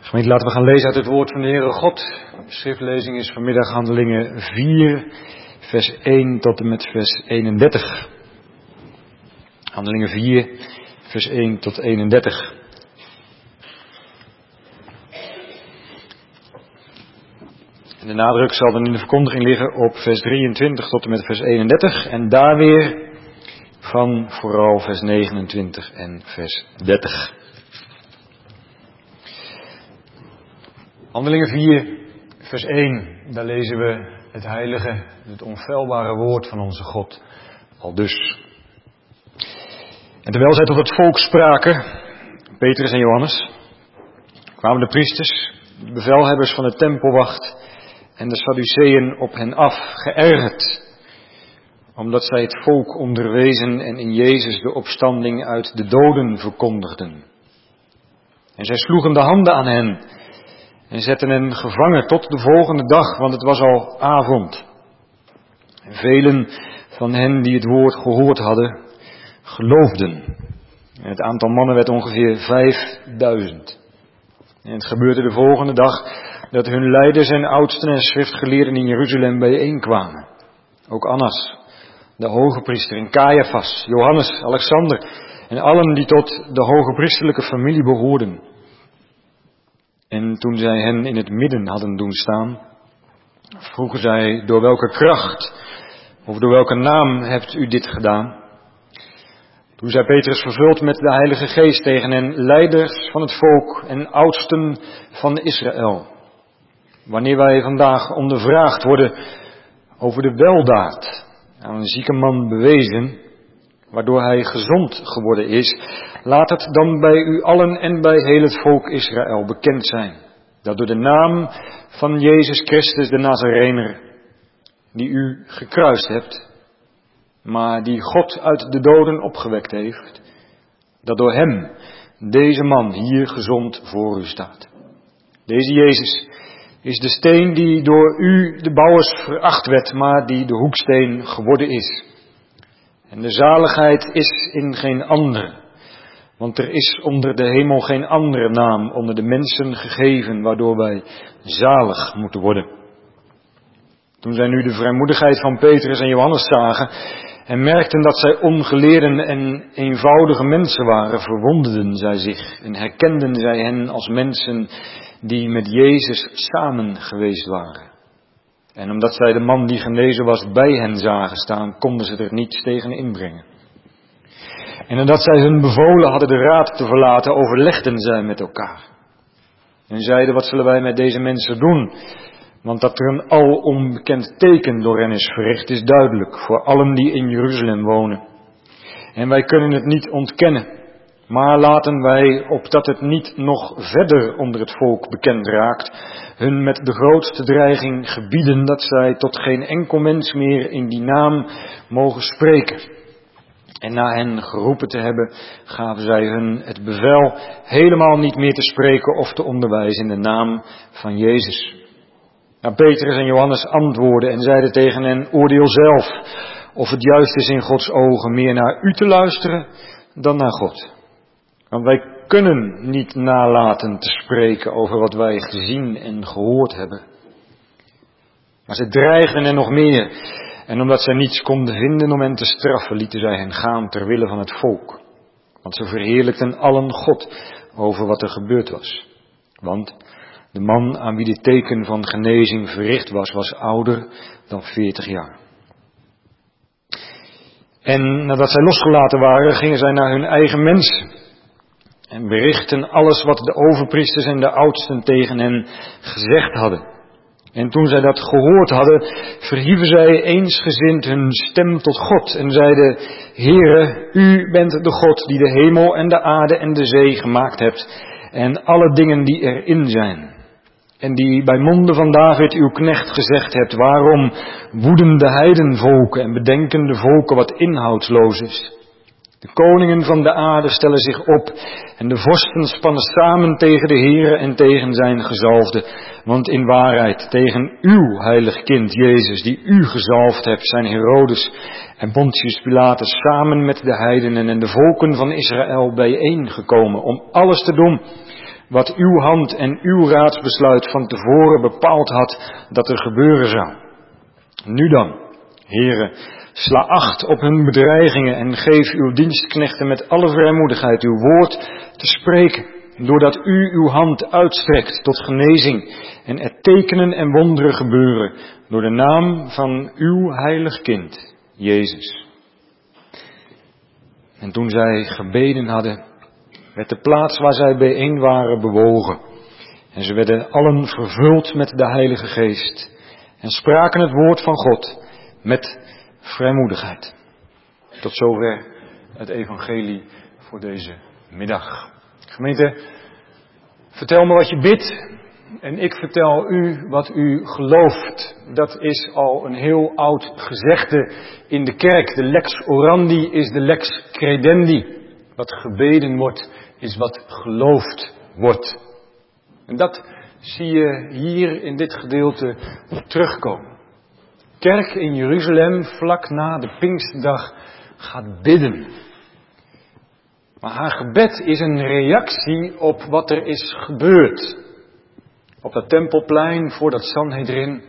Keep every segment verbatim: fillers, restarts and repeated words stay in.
Gemeente, laten we gaan lezen uit het woord van de Heere God. De schriftlezing is vanmiddag Handelingen vier, vers één tot en met vers eenendertig. Handelingen vier, vers één tot eenendertig. En de nadruk zal dan in de verkondiging liggen op vers drieëntwintig tot en met vers eenendertig. En daar weer van vooral vers negenentwintig en vers dertig. Handelingen vier, vers één, daar lezen we het heilige, het onfeilbare woord van onze God, aldus. En terwijl zij tot het volk spraken, Petrus en Johannes, kwamen de priesters, de bevelhebbers van de tempelwacht en de Sadduceeën op hen af, geërgerd, omdat zij het volk onderwezen en in Jezus de opstanding uit de doden verkondigden. En zij sloegen de handen aan hen en zetten hen gevangen tot de volgende dag, want het was al avond. En velen van hen die het woord gehoord hadden, geloofden. En het aantal mannen werd ongeveer vijfduizend. En het gebeurde de volgende dag dat hun leiders en oudsten en schriftgeleerden in Jeruzalem bijeenkwamen. Ook Annas, de hoge priester, en Caiaphas, Johannes, Alexander en allen die tot de hoge priesterlijke familie behoorden. En toen zij hen in het midden hadden doen staan, vroegen zij: door welke kracht of door welke naam hebt u dit gedaan? Toen zei Petrus, vervuld met de Heilige Geest, tegen hen: leiders van het volk en oudsten van Israël, wanneer wij vandaag ondervraagd worden over de weldaad aan een zieke man bewezen, waardoor hij gezond geworden is, laat het dan bij u allen en bij heel het volk Israël bekend zijn, dat door de naam van Jezus Christus de Nazarener, die u gekruist hebt, maar die God uit de doden opgewekt heeft, dat door hem deze man hier gezond voor u staat. Deze Jezus is de steen die door u de bouwers veracht werd, maar die de hoeksteen geworden is. En de zaligheid is in geen andere, want er is onder de hemel geen andere naam onder de mensen gegeven, waardoor wij zalig moeten worden. Toen zij nu de vrijmoedigheid van Petrus en Johannes zagen en merkten dat zij ongeleerden en eenvoudige mensen waren, verwonderden zij zich en herkenden zij hen als mensen die met Jezus samen geweest waren. En omdat zij de man die genezen was bij hen zagen staan, konden ze er niets tegen inbrengen. En nadat zij hun bevolen hadden de raad te verlaten, overlegden zij met elkaar. En zeiden: wat zullen wij met deze mensen doen? Want dat er een al onbekend teken door hen is verricht, is duidelijk voor allen die in Jeruzalem wonen. En wij kunnen het niet ontkennen. Maar laten wij, opdat het niet nog verder onder het volk bekend raakt, hun met de grootste dreiging gebieden dat zij tot geen enkel mens meer in die naam mogen spreken. En na hen geroepen te hebben, gaven zij hun het bevel helemaal niet meer te spreken of te onderwijzen in de naam van Jezus. Nou, Petrus en Johannes antwoordden en zeiden tegen hen: oordeel zelf of het juist is in Gods ogen meer naar u te luisteren dan naar God. Want wij kunnen niet nalaten te spreken over wat wij gezien en gehoord hebben. Maar ze dreigden hen nog meer. En omdat zij niets konden vinden om hen te straffen, lieten zij hen gaan ter wille van het volk. Want ze verheerlijkten allen God over wat er gebeurd was. Want de man aan wie dit teken van genezing verricht was, was ouder dan veertig jaar. En nadat zij losgelaten waren, gingen zij naar hun eigen mensen. En berichten alles wat de overpriesters en de oudsten tegen hen gezegd hadden. En toen zij dat gehoord hadden, verhieven zij eensgezind hun stem tot God en zeiden: Heere, u bent de God die de hemel en de aarde en de zee gemaakt hebt en alle dingen die erin zijn. En die bij monden van David uw knecht gezegd hebt: waarom woeden de heidenvolken en bedenken de volken wat inhoudsloos is? De koningen van de aarde stellen zich op en de vorsten spannen samen tegen de Heere en tegen zijn gezalfde. Want in waarheid tegen uw heilig kind Jezus, die u gezalfd hebt, zijn Herodes en Pontius Pilatus samen met de heidenen en de volken van Israël bijeengekomen om alles te doen wat uw hand en uw raadsbesluit van tevoren bepaald had dat er gebeuren zou. Nu dan, Heere, sla acht op hun bedreigingen en geef uw dienstknechten met alle vrijmoedigheid uw woord te spreken, doordat u uw hand uitstrekt tot genezing en er tekenen en wonderen gebeuren door de naam van uw heilig kind, Jezus. En toen zij gebeden hadden, werd de plaats waar zij bijeen waren bewogen. En ze werden allen vervuld met de Heilige Geest en spraken het woord van God met vrijmoedigheid. Tot zover het evangelie voor deze middag. Gemeente, vertel me wat je bidt en ik vertel u wat u gelooft. Dat is al een heel oud gezegde in de kerk. De lex orandi is de lex credendi. Wat gebeden wordt is wat geloofd wordt. En dat zie je hier in dit gedeelte terugkomen. Kerk in Jeruzalem vlak na de Pinksterdag gaat bidden. Maar haar gebed is een reactie op wat er is gebeurd. Op dat tempelplein voor dat Sanhedrin.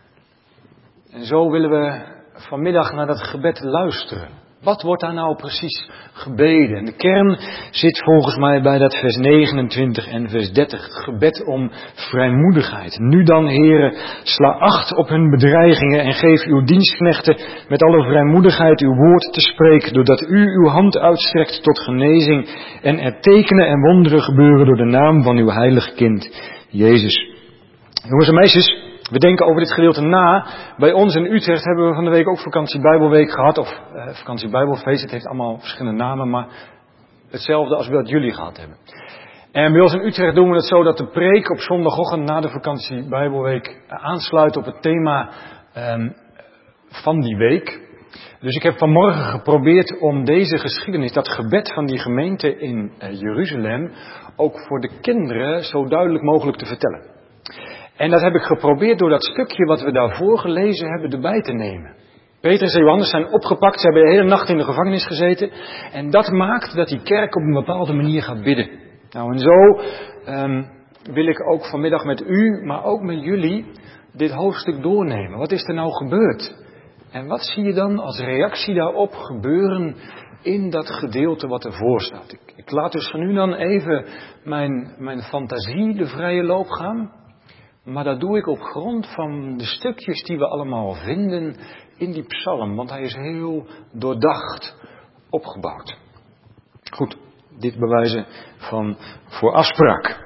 En zo willen we vanmiddag naar dat gebed luisteren. Wat wordt daar nou precies gebeden? En de kern zit volgens mij bij dat vers negenentwintig en vers dertig. Het gebed om vrijmoedigheid. Nu dan, Heere, sla acht op hun bedreigingen en geef uw dienstknechten met alle vrijmoedigheid uw woord te spreken, doordat u uw hand uitstrekt tot genezing en er tekenen en wonderen gebeuren door de naam van uw heilig kind, Jezus. Jongens en meisjes, we denken over dit gedeelte na. Bij ons in Utrecht hebben we van de week ook vakantie Bijbelweek gehad. Of eh, vakantie Bijbelfeest. Het heeft allemaal verschillende namen. Maar hetzelfde als wat jullie gehad hebben. En bij ons in Utrecht doen we het zo dat de preek op zondagochtend na de vakantie Bijbelweek aansluit op het thema eh, van die week. Dus ik heb vanmorgen geprobeerd om deze geschiedenis, dat gebed van die gemeente in eh, Jeruzalem, ook voor de kinderen zo duidelijk mogelijk te vertellen. En dat heb ik geprobeerd door dat stukje wat we daarvoor gelezen hebben erbij te nemen. Petrus en Johannes zijn opgepakt, ze hebben de hele nacht in de gevangenis gezeten. En dat maakt dat die kerk op een bepaalde manier gaat bidden. Nou en zo um, wil ik ook vanmiddag met u, maar ook met jullie, dit hoofdstuk doornemen. Wat is er nou gebeurd? En wat zie je dan als reactie daarop gebeuren in dat gedeelte wat ervoor staat? Ik, ik laat dus van nu dan even mijn, mijn fantasie de vrije loop gaan. Maar dat doe ik op grond van de stukjes die we allemaal vinden in die psalm. Want hij is heel doordacht opgebouwd. Goed, dit bewijzen van voor afspraak.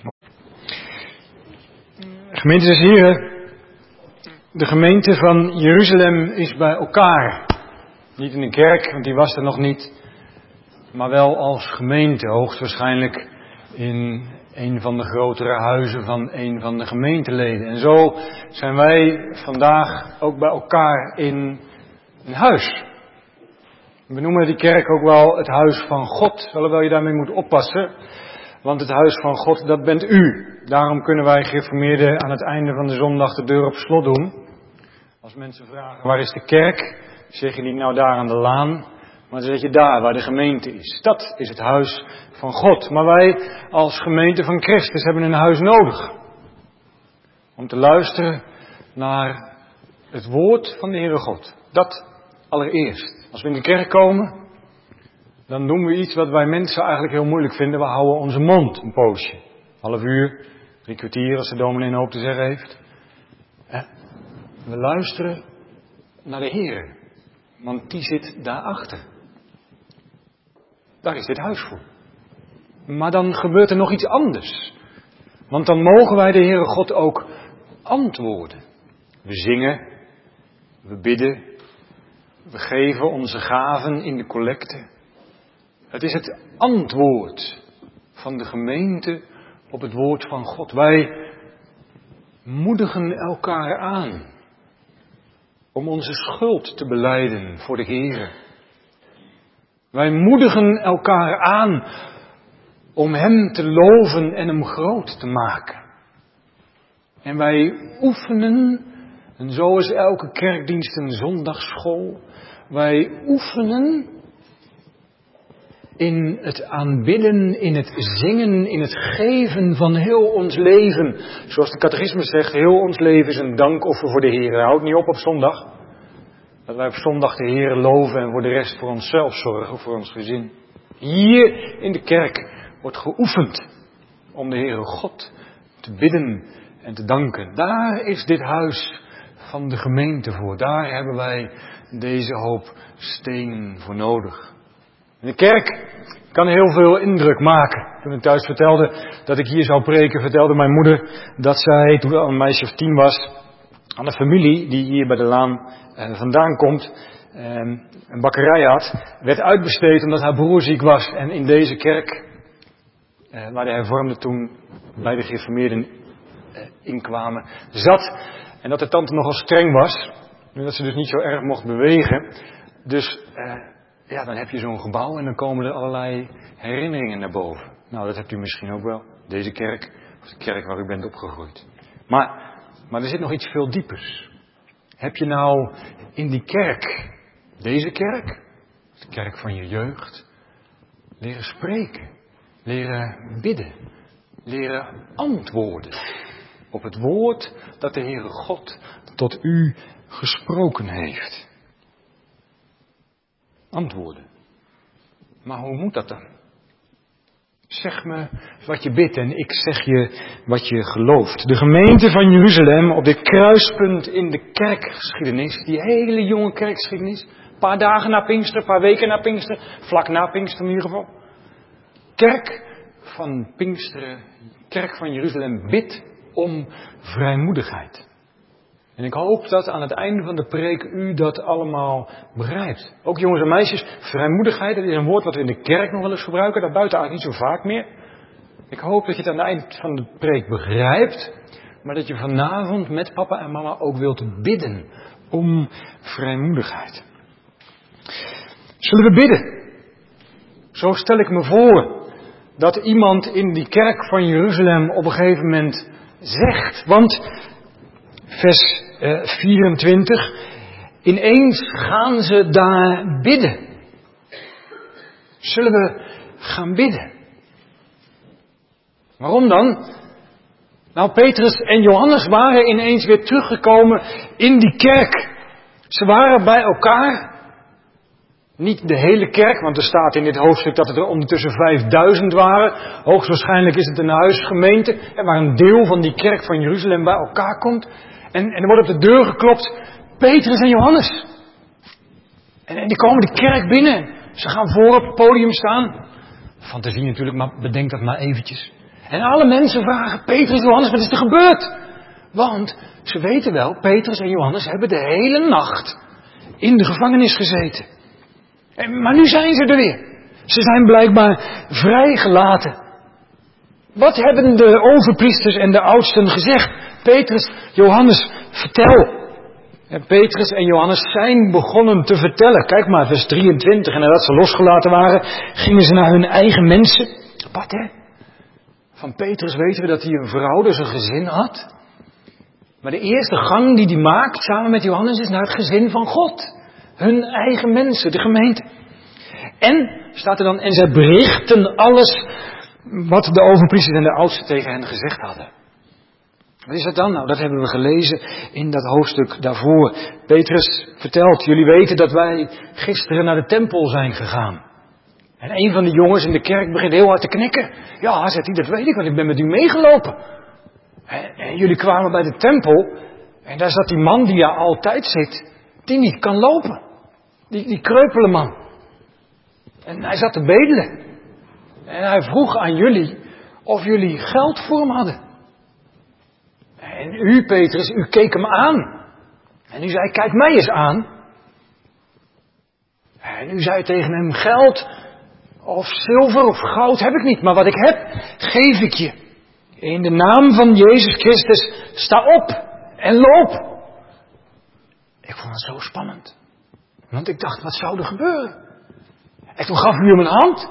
Gemeentes en heren, de gemeente van Jeruzalem is bij elkaar. Niet in een kerk, want die was er nog niet. Maar wel als gemeente, hoogstwaarschijnlijk in een van de grotere huizen van een van de gemeenteleden. En zo zijn wij vandaag ook bij elkaar in een huis. We noemen die kerk ook wel het huis van God, alhoewel je daarmee moet oppassen. Want het huis van God, dat bent u. Daarom kunnen wij gereformeerden aan het einde van de zondag de deur op slot doen. Als mensen vragen, waar is de kerk? Zeg je niet nou daar aan de laan, maar dan zeg je daar waar de gemeente is. Dat is het huis van God. Maar wij als gemeente van Christus hebben een huis nodig. Om te luisteren naar het woord van de Heere God. Dat allereerst. Als we in de kerk komen, dan doen we iets wat wij mensen eigenlijk heel moeilijk vinden. We houden onze mond een poosje. Half uur, drie kwartier als de dominee een hoop te zeggen heeft. We luisteren naar de Heere. Want die zit daarachter. Daar is dit huis voor. Maar dan gebeurt er nog iets anders. Want dan mogen wij de Heere God ook antwoorden. We zingen, we bidden, we geven onze gaven in de collecte. Het is het antwoord van de gemeente op het woord van God. Wij moedigen elkaar aan om onze schuld te belijden voor de Heere. Wij moedigen elkaar aan om Hem te loven en Hem groot te maken. En wij oefenen, en zo is elke kerkdienst een zondagsschool, wij oefenen in het aanbidden, in het zingen, in het geven van heel ons leven. Zoals de catechismus zegt, heel ons leven is een dankoffer voor de Heer. Hij houdt niet op op zondag. Dat wij op zondag de Heer loven en voor de rest voor onszelf zorgen, voor ons gezin. Hier in de kerk wordt geoefend om de Heere God te bidden en te danken. Daar is dit huis van de gemeente voor. Daar hebben wij deze hoop stenen voor nodig. De kerk kan heel veel indruk maken. Toen ik thuis vertelde dat ik hier zou preken, vertelde mijn moeder dat zij, toen al een meisje of tien was, aan een familie die hier bij de Laan eh, vandaan komt, eh, een bakkerij had, werd uitbesteed omdat haar broer ziek was. En in deze kerk, eh, waar de hervormden toen bij de gereformeerden eh, inkwamen, zat. En dat de tante nogal streng was, dat ze dus niet zo erg mocht bewegen. Dus eh, ja, dan heb je zo'n gebouw en dan komen er allerlei herinneringen naar boven. Nou, dat hebt u misschien ook wel. Deze kerk, of de kerk waar u bent opgegroeid. Maar, maar er zit nog iets veel diepers. Heb je nou in die kerk, deze kerk, de kerk van je jeugd, leren spreken, leren bidden, leren antwoorden op het woord dat de Heere God tot u gesproken heeft? Antwoorden. Maar hoe moet dat dan? Zeg me wat je bidt en ik zeg je wat je gelooft. De gemeente van Jeruzalem op dit kruispunt in de kerkgeschiedenis, die hele jonge kerkgeschiedenis, een paar dagen na Pinkster, een paar weken na Pinkster, vlak na Pinkster in ieder geval. Kerk van Pinksteren, kerk van Jeruzalem bidt om vrijmoedigheid. En ik hoop dat aan het einde van de preek u dat allemaal begrijpt. Ook jongens en meisjes, vrijmoedigheid, dat is een woord wat we in de kerk nog wel eens gebruiken, daarbuiten eigenlijk niet zo vaak meer. Ik hoop dat je het aan het eind van de preek begrijpt, maar dat je vanavond met papa en mama ook wilt bidden om vrijmoedigheid. Zullen we bidden? Zo stel ik me voor dat iemand in die kerk van Jeruzalem op een gegeven moment zegt, want vers uh, vierentwintig, ineens gaan ze daar bidden. Zullen we gaan bidden? Waarom dan? Nou, Petrus en Johannes waren ineens weer teruggekomen in die kerk. Ze waren bij elkaar. Niet de hele kerk, want er staat in dit hoofdstuk dat het er ondertussen vijfduizend waren. Hoogstwaarschijnlijk is het een huisgemeente, waar een deel van die kerk van Jeruzalem bij elkaar komt. En, en er wordt op de deur geklopt, Petrus en Johannes. En, en die komen de kerk binnen. Ze gaan voor op het podium staan. Fantasie natuurlijk, maar bedenk dat maar eventjes. En alle mensen vragen, Petrus en Johannes, wat is er gebeurd? Want ze weten wel, Petrus en Johannes hebben de hele nacht in de gevangenis gezeten. En, maar nu zijn ze er weer. Ze zijn blijkbaar vrijgelaten. Wat hebben de overpriesters en de oudsten gezegd? Petrus, Johannes, vertel. En Petrus en Johannes zijn begonnen te vertellen. Kijk maar, vers drieëntwintig. En nadat ze losgelaten waren, gingen ze naar hun eigen mensen. Apart, hè? Van Petrus weten we dat hij een vrouw, dus een gezin had. Maar de eerste gang die hij maakt, samen met Johannes, is naar het gezin van God. Hun eigen mensen, de gemeente. En, staat er dan, en zij berichten alles wat de overpriesters en de oudsten tegen hen gezegd hadden. Wat is dat dan? Nou, dat hebben we gelezen in dat hoofdstuk daarvoor. Petrus vertelt, jullie weten dat wij gisteren naar de tempel zijn gegaan. En een van de jongens in de kerk begint heel hard te knikken. Ja, zegt hij, dat weet ik, want ik ben met u meegelopen. En, en jullie kwamen bij de tempel en daar zat die man die er altijd zit, die niet kan lopen. Die, die kreupele man. En hij zat te bedelen. En hij vroeg aan jullie of jullie geld voor hem hadden. En u, Petrus, u keek hem aan. En u zei, kijk mij eens aan. En u zei tegen hem, geld of zilver of goud heb ik niet. Maar wat ik heb, geef ik je. In de naam van Jezus Christus, sta op en loop. Ik vond het zo spannend. Want ik dacht, wat zou er gebeuren? En toen gaf u hem een hand.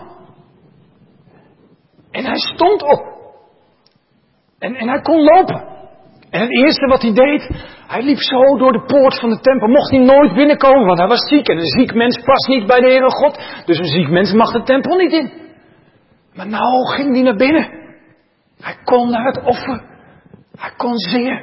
En hij stond op. En, en hij kon lopen. En het eerste wat hij deed, hij liep zo door de poort van de tempel. Mocht hij nooit binnenkomen, want hij was ziek. En een ziek mens past niet bij de Heere God. Dus een ziek mens mag de tempel niet in. Maar nou ging hij naar binnen. Hij kon naar het offer. Hij kon zingen.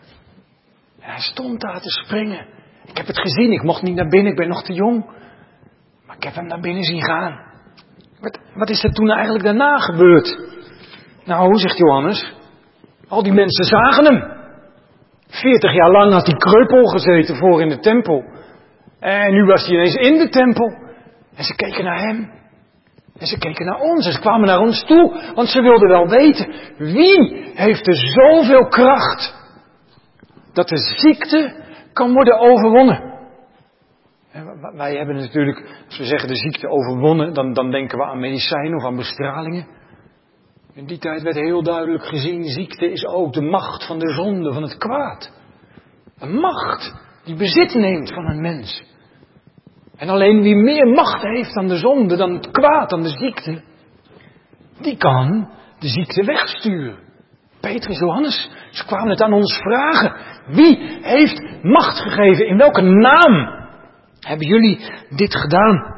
En hij stond daar te springen. Ik heb het gezien, ik mocht niet naar binnen, ik ben nog te jong. Maar ik heb hem naar binnen zien gaan. Wat, wat is er toen eigenlijk daarna gebeurd? Nou, zegt Johannes, al die mensen zagen hem. Veertig jaar lang had hij kreupel gezeten voor in de tempel. En nu was hij ineens in de tempel. En ze keken naar hem. En ze keken naar ons. En ze kwamen naar ons toe. Want ze wilden wel weten, wie heeft er zoveel kracht dat de ziekte kan worden overwonnen? En wij hebben natuurlijk, als we zeggen de ziekte overwonnen, dan, dan denken we aan medicijnen of aan bestralingen. In die tijd werd heel duidelijk gezien, ziekte is ook de macht van de zonde, van het kwaad. Een macht die bezit neemt van een mens. En alleen wie meer macht heeft dan de zonde, dan het kwaad, dan de ziekte, die kan de ziekte wegsturen. Petrus, Johannes, ze kwamen het aan ons vragen. Wie heeft macht gegeven? In welke naam hebben jullie dit gedaan?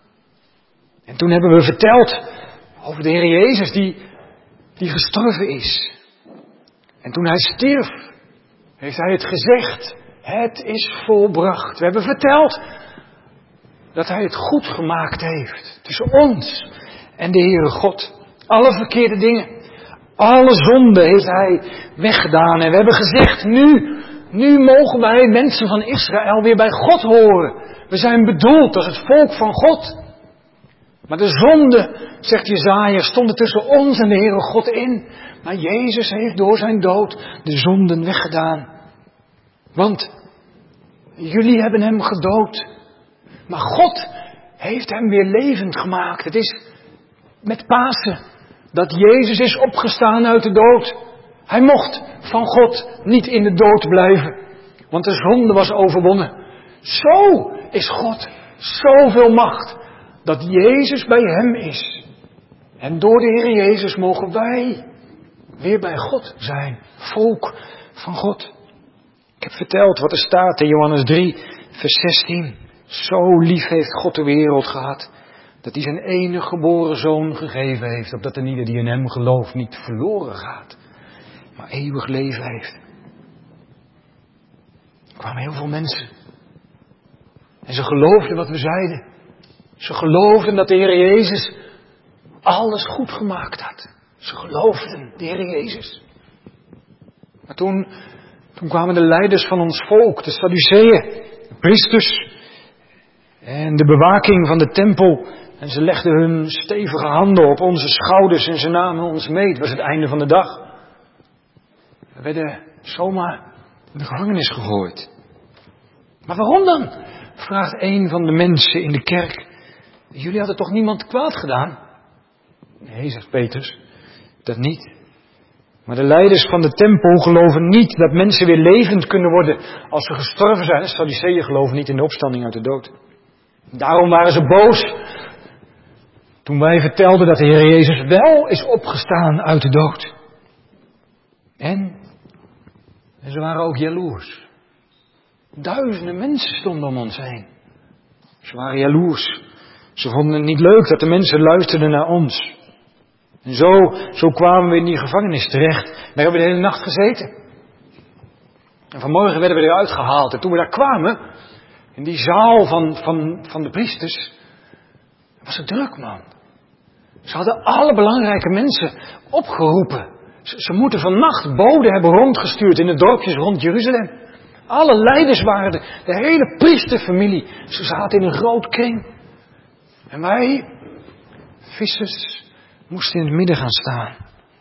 En toen hebben we verteld over de Heer Jezus die, die gestorven is. En toen hij stierf, heeft hij het gezegd. Het is volbracht. We hebben verteld dat hij het goed gemaakt heeft tussen ons en de Heere God. Alle verkeerde dingen, alle zonde heeft hij weggedaan. En we hebben gezegd, nu, nu mogen wij mensen van Israël weer bij God horen. We zijn bedoeld als het volk van God. Maar de zonde, zegt Jesaja, stonden tussen ons en de Heere God in. Maar Jezus heeft door zijn dood de zonden weggedaan. Want jullie hebben hem gedood. Maar God heeft hem weer levend gemaakt. Het is met Pasen dat Jezus is opgestaan uit de dood. Hij mocht van God niet in de dood blijven. Want de zonde was overwonnen. Zo is God zoveel macht dat Jezus bij hem is. En door de Heer Jezus mogen wij weer bij God zijn. Volk van God. Ik heb verteld wat er staat in Johannes drie, vers zestien. Zo lief heeft God de wereld gehad, dat hij zijn enige geboren zoon gegeven heeft, opdat er ieder die in hem gelooft niet verloren gaat, maar eeuwig leven heeft. Er kwamen heel veel mensen. En ze geloofden wat we zeiden. Ze geloofden dat de Heer Jezus alles goed gemaakt had. Ze geloofden de Heer Jezus. Maar toen, toen kwamen de leiders van ons volk, de Sadduceeën, de priesters en de bewaking van de tempel. En ze legden hun stevige handen op onze schouders en ze namen ons mee. Het was het einde van de dag. We werden zomaar in de gevangenis gegooid. Maar waarom dan? Vraagt een van de mensen in de kerk. Jullie hadden toch niemand kwaad gedaan? Nee, zegt Petrus, dat niet. Maar de leiders van de tempel geloven niet dat mensen weer levend kunnen worden als ze gestorven zijn. De Sadduceeën geloven niet in de opstanding uit de dood. Daarom waren ze boos toen wij vertelden dat de Heer Jezus wel is opgestaan uit de dood. En, en ze waren ook jaloers. Duizenden mensen stonden om ons heen. Ze waren jaloers. Ze vonden het niet leuk dat de mensen luisterden naar ons. En zo, zo kwamen we in die gevangenis terecht. Daar hebben we de hele nacht gezeten. En vanmorgen werden we eruit gehaald. En toen we daar kwamen, in die zaal van, van, van de priesters, was het druk, man. Ze hadden alle belangrijke mensen opgeroepen. Ze, ze moeten vannacht boden hebben rondgestuurd in de dorpjes rond Jeruzalem. Alle leiders waren er, de hele priesterfamilie. Ze zaten in een groot kring. En wij, vissers, moesten in het midden gaan staan.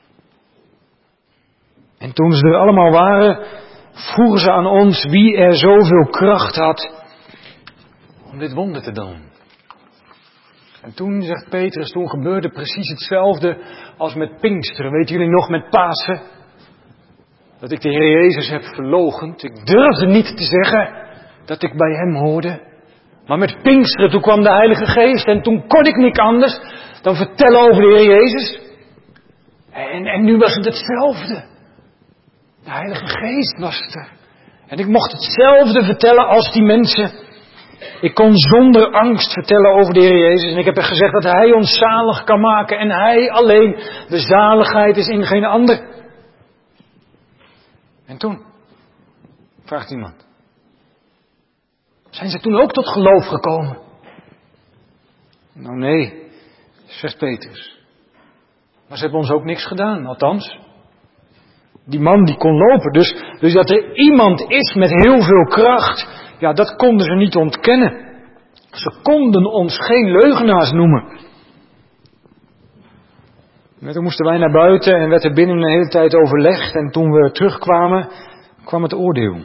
En toen ze er allemaal waren, vroegen ze aan ons wie er zoveel kracht had om dit wonder te doen. En toen, zegt Petrus, toen gebeurde precies hetzelfde als met Pinksteren. Weten jullie nog met Pasen? Dat ik de Heer Jezus heb verloochend. Ik durfde niet te zeggen dat ik bij hem hoorde. Maar met Pinksteren, toen kwam de Heilige Geest en toen kon ik niks anders dan vertellen over de Heer Jezus. En, en nu was het hetzelfde. De Heilige Geest was er. En ik mocht hetzelfde vertellen als die mensen. Ik kon zonder angst vertellen over de Heer Jezus. En ik heb er gezegd dat Hij ons zalig kan maken. En Hij alleen. De zaligheid is in geen ander. En toen? Vraagt iemand. Zijn ze toen ook tot geloof gekomen? Nou nee, zegt Petrus. Maar ze hebben ons ook niks gedaan, althans. Die man die kon lopen, dus, dus dat er iemand is met heel veel kracht, ja, dat konden ze niet ontkennen. Ze konden ons geen leugenaars noemen. En toen moesten wij naar buiten en werd er binnen een hele tijd overlegd. En toen we terugkwamen, kwam het oordeel.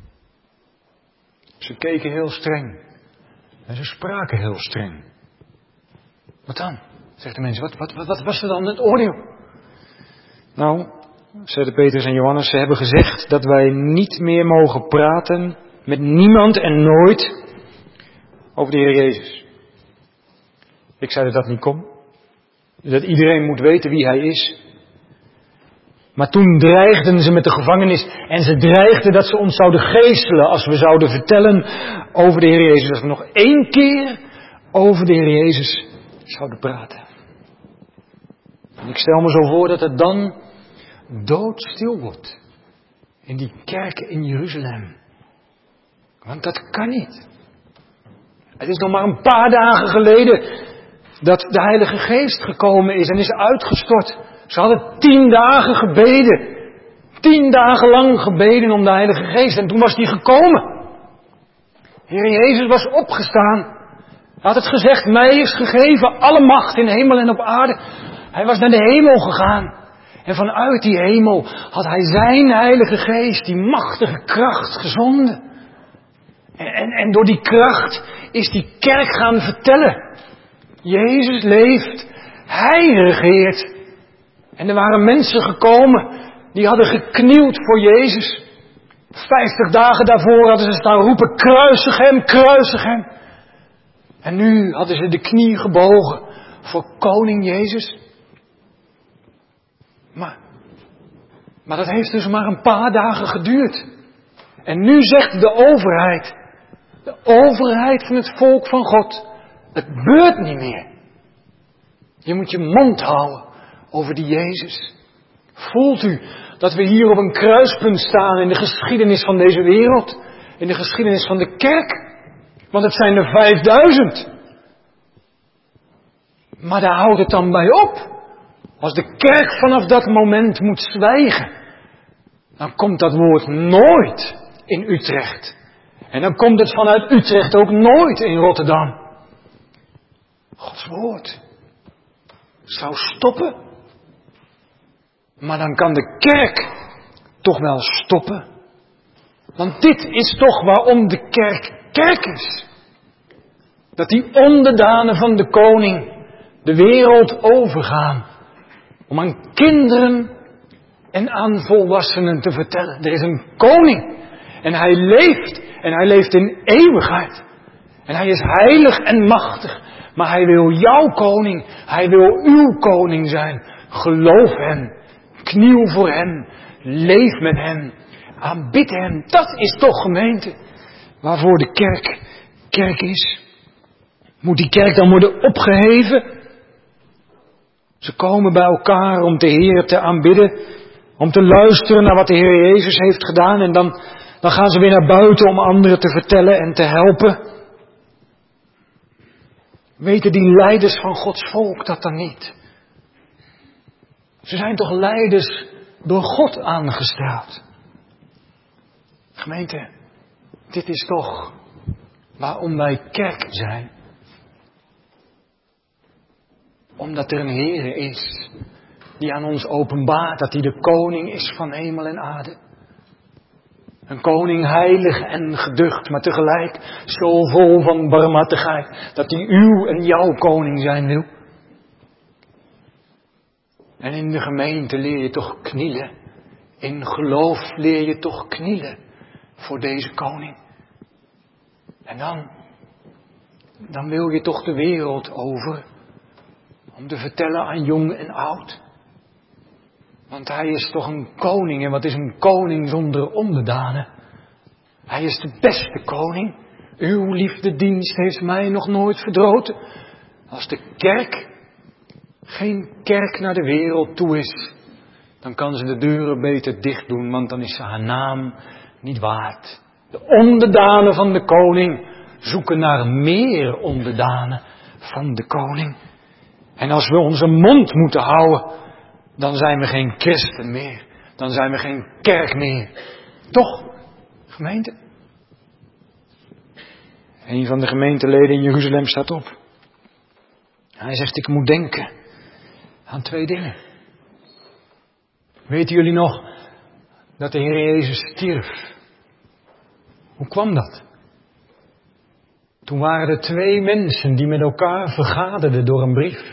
Ze keken heel streng. En ze spraken heel streng. Wat dan? Zegt de mensen, wat, wat, wat, wat was er dan het oordeel? Nou, zeiden Petrus en Johannes, ze hebben gezegd dat wij niet meer mogen praten met niemand en nooit over de Heer Jezus. Ik zei dat dat niet kon. Dat iedereen moet weten wie Hij is. Maar toen dreigden ze met de gevangenis en ze dreigden dat ze ons zouden geeselen als we zouden vertellen over de Heer Jezus. Dat we nog één keer over de Heer Jezus zouden praten. En ik stel me zo voor dat het dan doodstil wordt in die kerken in Jeruzalem. Want dat kan niet. Het is nog maar een paar dagen geleden dat de Heilige Geest gekomen is en is uitgestort. Ze hadden tien dagen gebeden. Tien dagen lang gebeden om de Heilige Geest. En toen was die gekomen. Heer Jezus was opgestaan. Hij had het gezegd, mij is gegeven alle macht in hemel en op aarde. Hij was naar de hemel gegaan. En vanuit die hemel had hij zijn Heilige Geest, die machtige kracht, gezonden. En, en, en door die kracht is die kerk gaan vertellen. Jezus leeft. Hij regeert. En er waren mensen gekomen die hadden geknield voor Jezus. Vijftig dagen daarvoor hadden ze staan roepen, kruisig hem, kruisig hem. En nu hadden ze de knie gebogen voor koning Jezus. Maar, maar dat heeft dus maar een paar dagen geduurd. En nu zegt de overheid, de overheid van het volk van God, het gebeurt niet meer. Je moet je mond houden over die Jezus. Voelt u dat we hier op een kruispunt staan in de geschiedenis van deze wereld? In de geschiedenis van de kerk? Want het zijn er vijfduizend. Maar daar houdt het dan bij op. Als de kerk vanaf dat moment moet zwijgen, dan komt dat woord nooit in Utrecht. En dan komt het vanuit Utrecht ook nooit in Rotterdam. Gods woord zou stoppen. Maar dan kan de kerk toch wel stoppen. Want dit is toch waarom de kerk kerk is. Dat die onderdanen van de koning de wereld overgaan. Om aan kinderen en aan volwassenen te vertellen. Er is een koning. En hij leeft. En hij leeft in eeuwigheid. En hij is heilig en machtig. Maar hij wil jouw koning. Hij wil uw koning zijn. Geloof hem. Kniel voor hem. Leef met hem. Aanbid hem. Dat is toch gemeente. Waarvoor de kerk kerk is. Moet die kerk dan worden opgeheven? Ze komen bij elkaar om de Heer te aanbidden. Om te luisteren naar wat de Heer Jezus heeft gedaan. En dan, dan gaan ze weer naar buiten om anderen te vertellen en te helpen. Weten die leiders van Gods volk dat dan niet? Ze zijn toch leiders door God aangesteld. Gemeente, dit is toch waarom wij kerk zijn. Omdat er een Heer is die aan ons openbaart dat hij de koning is van hemel en aarde. Een koning heilig en geducht, maar tegelijk zo vol van barmhartigheid dat hij uw en jouw koning zijn wil. En in de gemeente leer je toch knielen. In geloof leer je toch knielen voor deze koning. En dan, dan wil je toch de wereld over om te vertellen aan jong en oud. Want hij is toch een koning. En wat is een koning zonder onderdanen? Hij is de beste koning. Uw liefdedienst heeft mij nog nooit verdroten. Als de kerk geen kerk naar de wereld toe is, dan kan ze de deuren beter dicht doen, want dan is ze haar naam niet waard. De onderdanen van de koning zoeken naar meer onderdanen van de koning. En als we onze mond moeten houden, dan zijn we geen christen meer. Dan zijn we geen kerk meer. Toch, gemeente? Een van de gemeenteleden in Jeruzalem staat op. Hij zegt, ik moet denken aan twee dingen. Weten jullie nog dat de Heer Jezus stierf? Hoe kwam dat? Toen waren er twee mensen die met elkaar vergaderden door een brief.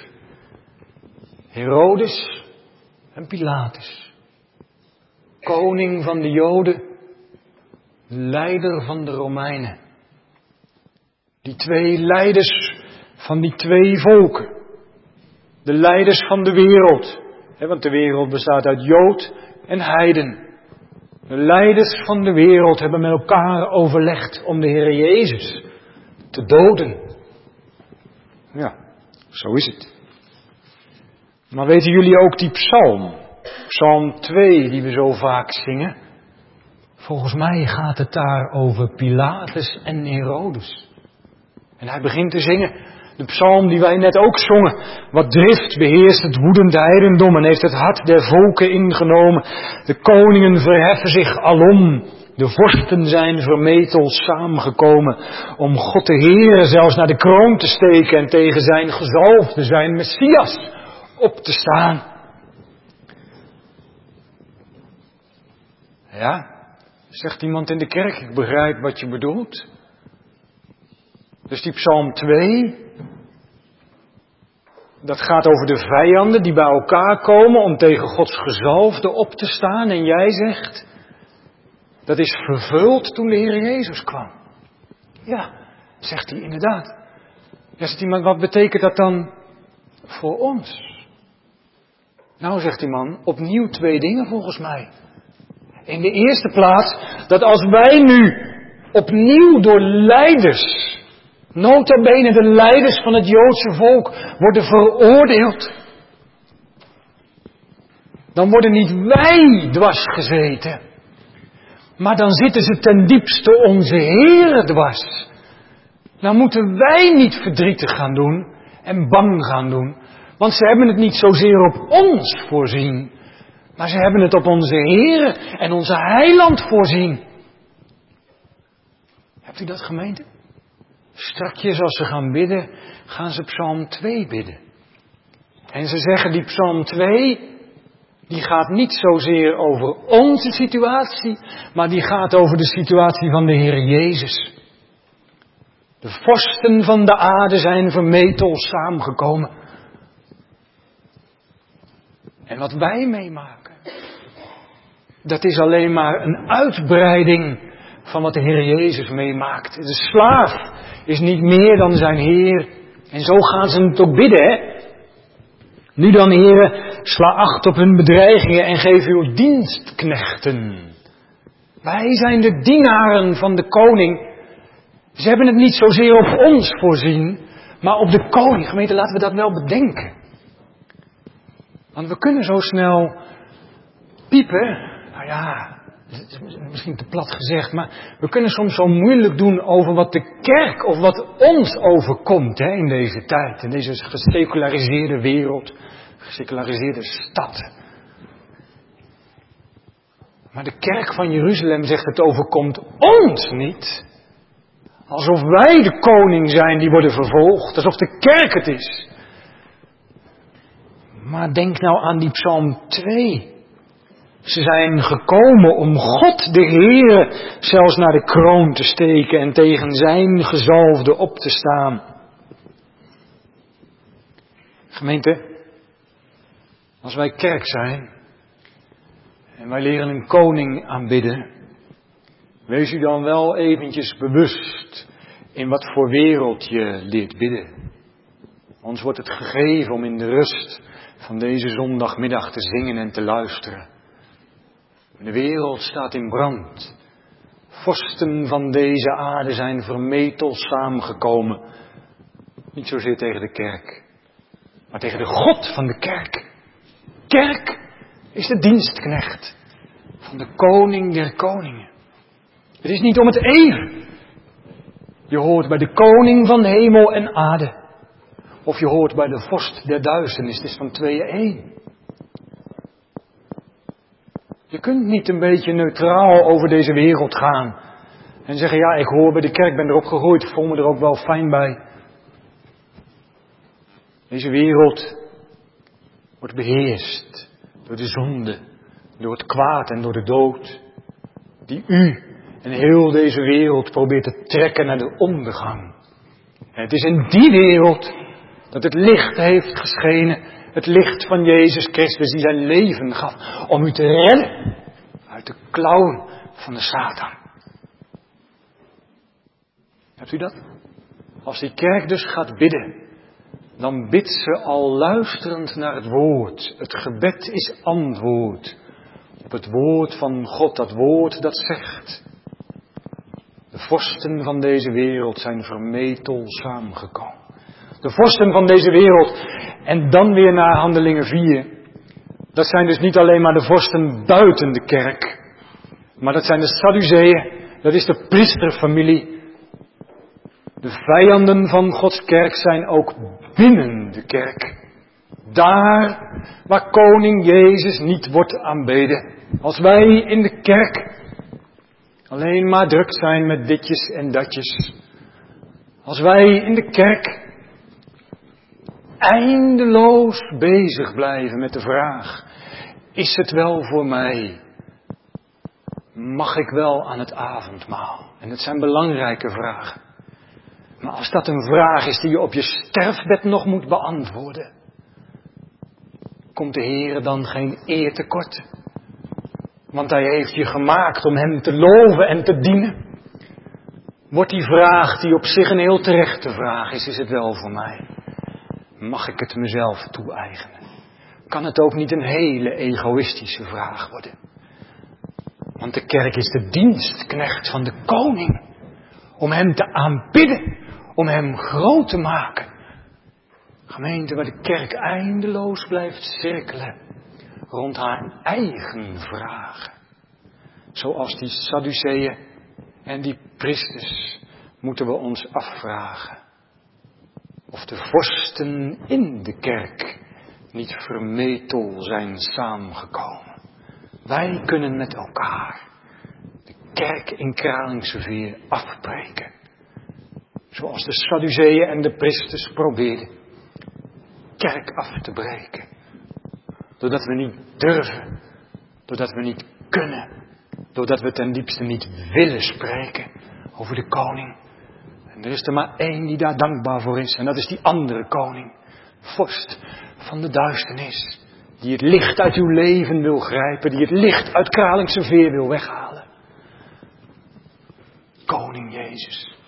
Herodes en Pilatus. Koning van de Joden, leider van de Romeinen. Die twee leiders van die twee volken. De leiders van de wereld. Hè, want de wereld bestaat uit Jood en heiden. De leiders van de wereld hebben met elkaar overlegd om de Heer Jezus te doden. Ja, zo is het. Maar weten jullie ook die psalm? Psalm twee die we zo vaak zingen. Volgens mij gaat het daar over Pilatus en Herodes. En hij begint te zingen. De psalm die wij net ook zongen. Wat drift beheerst het woedende heidendom en heeft het hart der volken ingenomen. De koningen verheffen zich alom. De vorsten zijn vermetel samengekomen om God de Heere zelfs naar de kroon te steken en tegen zijn gezalfde, zijn Messias, op te staan. Ja, zegt iemand in de kerk, ik begrijp wat je bedoelt. Dus die psalm twee, dat gaat over de vijanden die bij elkaar komen om tegen Gods gezalfde op te staan. En jij zegt, dat is vervuld toen de Heer Jezus kwam. Ja, zegt hij inderdaad. Ja, zegt iemand, wat betekent dat dan voor ons? Nou, zegt die man, opnieuw twee dingen volgens mij. In de eerste plaats, dat als wij nu opnieuw door leiders, nota bene de leiders van het Joodse volk, worden veroordeeld, dan worden niet wij dwars gezeten, maar dan zitten ze ten diepste onze Heere dwars. Dan moeten wij niet verdrietig gaan doen en bang gaan doen, want ze hebben het niet zozeer op ons voorzien, maar ze hebben het op onze Heere en onze Heiland voorzien. Hebt u dat, gemeente? Strakjes als ze gaan bidden, gaan ze psalm twee bidden. En ze zeggen die psalm twee, die gaat niet zozeer over onze situatie, maar die gaat over de situatie van de Heer Jezus. De vorsten van de aarde zijn vermetel samengekomen. En wat wij meemaken, dat is alleen maar een uitbreiding van wat de Heer Jezus meemaakt. De slaaf is niet meer dan zijn Heer. En zo gaan ze het ook bidden, hè. Nu dan, Heere, sla acht op hun bedreigingen en geef uw dienstknechten. Wij zijn de dienaren van de koning. Ze hebben het niet zozeer op ons voorzien, maar op de koning. Gemeente, laten we dat wel bedenken. Want we kunnen zo snel piepen. Nou ja, misschien te plat gezegd, maar we kunnen soms zo moeilijk doen over wat de kerk of wat ons overkomt, hè, in deze tijd. In deze geseculariseerde wereld, geseculariseerde stad. Maar de kerk van Jeruzalem zegt, het overkomt ons niet. Alsof wij de koning zijn die worden vervolgd, alsof de kerk het is. Maar denk nou aan die psalm twee. Ze zijn gekomen om God de Heere zelfs naar de kroon te steken en tegen zijn gezalfde op te staan. Gemeente, als wij kerk zijn en wij leren een koning aanbidden, wees u dan wel eventjes bewust in wat voor wereld je leert bidden. Ons wordt het gegeven om in de rust van deze zondagmiddag te zingen en te luisteren. De wereld staat in brand. Vorsten van deze aarde zijn vermetel samengekomen. Niet zozeer tegen de kerk, maar tegen de God van de kerk. Kerk is de dienstknecht van de koning der koningen. Het is niet om het even. Je hoort bij de koning van hemel en aarde. Of je hoort bij de vorst der duisternis. Het is van tweeën één. Je kunt niet een beetje neutraal over deze wereld gaan. En zeggen, ja, ik hoor bij de kerk, ben erop gegroeid, ik voel me er ook wel fijn bij. Deze wereld wordt beheerst door de zonde, door het kwaad en door de dood. Die u en heel deze wereld probeert te trekken naar de ondergang. En het is in die wereld dat het licht heeft geschenen. Het licht van Jezus Christus die zijn leven gaf om u te redden uit de klauwen van de Satan. Hebt u dat? Als die kerk dus gaat bidden, dan bidt ze al luisterend naar het woord. Het gebed is antwoord op het woord van God, dat woord dat zegt. De vorsten van deze wereld zijn vermetel samengekomen. De vorsten van deze wereld. En dan weer naar Handelingen vier. Dat zijn dus niet alleen maar de vorsten buiten de kerk. Maar dat zijn de Sadduceeën. Dat is de priesterfamilie. De vijanden van Gods kerk zijn ook binnen de kerk. Daar waar koning Jezus niet wordt aanbeden. Als wij in de kerk alleen maar druk zijn met ditjes en datjes. Als wij in de kerk eindeloos bezig blijven met de vraag, is het wel voor mij? Mag ik wel aan het avondmaal? En het zijn belangrijke vragen. Maar als dat een vraag is die je op je sterfbed nog moet beantwoorden, komt de Heer dan geen eer tekort? Want Hij heeft je gemaakt om Hem te loven en te dienen. Wordt die vraag, die op zich een heel terechte vraag is, is het wel voor mij? Mag ik het mezelf toe-eigenen? Kan het ook niet een hele egoïstische vraag worden? Want de kerk is de dienstknecht van de koning. Om Hem te aanbidden. Om Hem groot te maken. Gemeente waar de kerk eindeloos blijft cirkelen. Rond haar eigen vragen. Zoals die Sadduceeën en die priesters moeten we ons afvragen. Of de vorsten in de kerk niet vermetel zijn samengekomen. Wij kunnen met elkaar de kerk in Kralingse Veer afbreken. Zoals de Sadduceeën en de priesters probeerden kerk af te breken. Doordat we niet durven. Doordat we niet kunnen. Doordat we ten diepste niet willen spreken over de koning. En er is er maar één die daar dankbaar voor is. En dat is die andere koning. Vorst van de duisternis. Die het licht uit uw leven wil grijpen. Die het licht uit Kralingse Veer wil weghalen. Koning Jezus.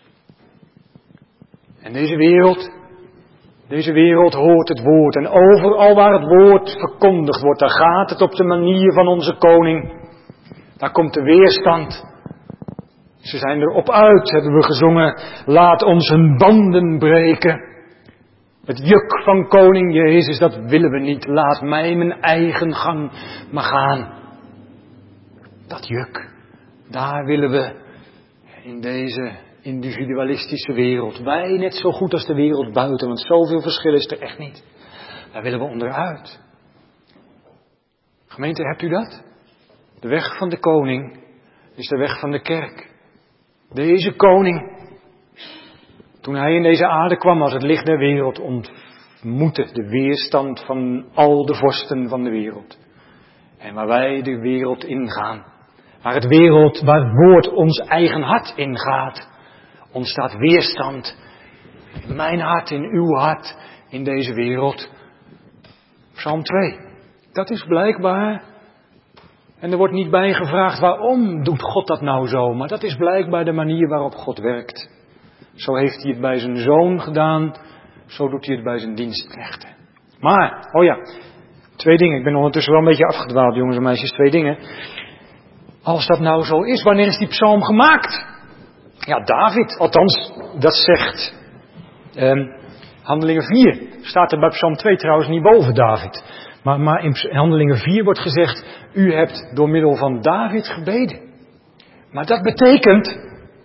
En deze wereld. Deze wereld hoort het woord. En overal waar het woord verkondigd wordt. Daar gaat het op de manier van onze koning. Daar komt de weerstand. Ze zijn erop uit, hebben we gezongen. Laat ons hun banden breken. Het juk van koning Jezus, dat willen we niet. Laat mij mijn eigen gang maar gaan. Dat juk, daar willen we in deze individualistische wereld. Wij net zo goed als de wereld buiten, want zoveel verschil is er echt niet. Daar willen we onderuit. Gemeente, hebt u dat? De weg van de koning is de weg van de kerk. Deze koning, toen hij in deze aarde kwam als het licht der wereld, ontmoette de weerstand van al de vorsten van de wereld. En waar wij de wereld ingaan, waar het wereld, waar het woord ons eigen hart ingaat, ontstaat weerstand. In mijn hart, in uw hart, in deze wereld. Psalm twee. Dat is blijkbaar. En er wordt niet bij gevraagd waarom doet God dat nou zo. Maar dat is blijkbaar de manier waarop God werkt. Zo heeft hij het bij zijn zoon gedaan. Zo doet hij het bij zijn dienstknechten. Maar, oh ja, Twee dingen. Ik ben ondertussen wel een beetje afgedwaald, jongens en meisjes. Twee dingen. Als dat nou zo is, wanneer is die psalm gemaakt? Ja, David, althans, dat zegt um, Handelingen vier. Staat er bij psalm twee trouwens niet boven David. Maar, maar in Handelingen vier wordt gezegd, u hebt door middel van David gebeden. Maar dat betekent,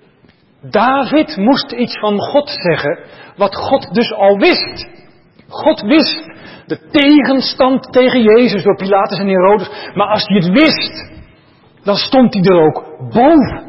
David moest iets van God zeggen, wat God dus al wist. God wist de tegenstand tegen Jezus door Pilatus en Herodes. Maar als hij het wist, dan stond hij er ook boven.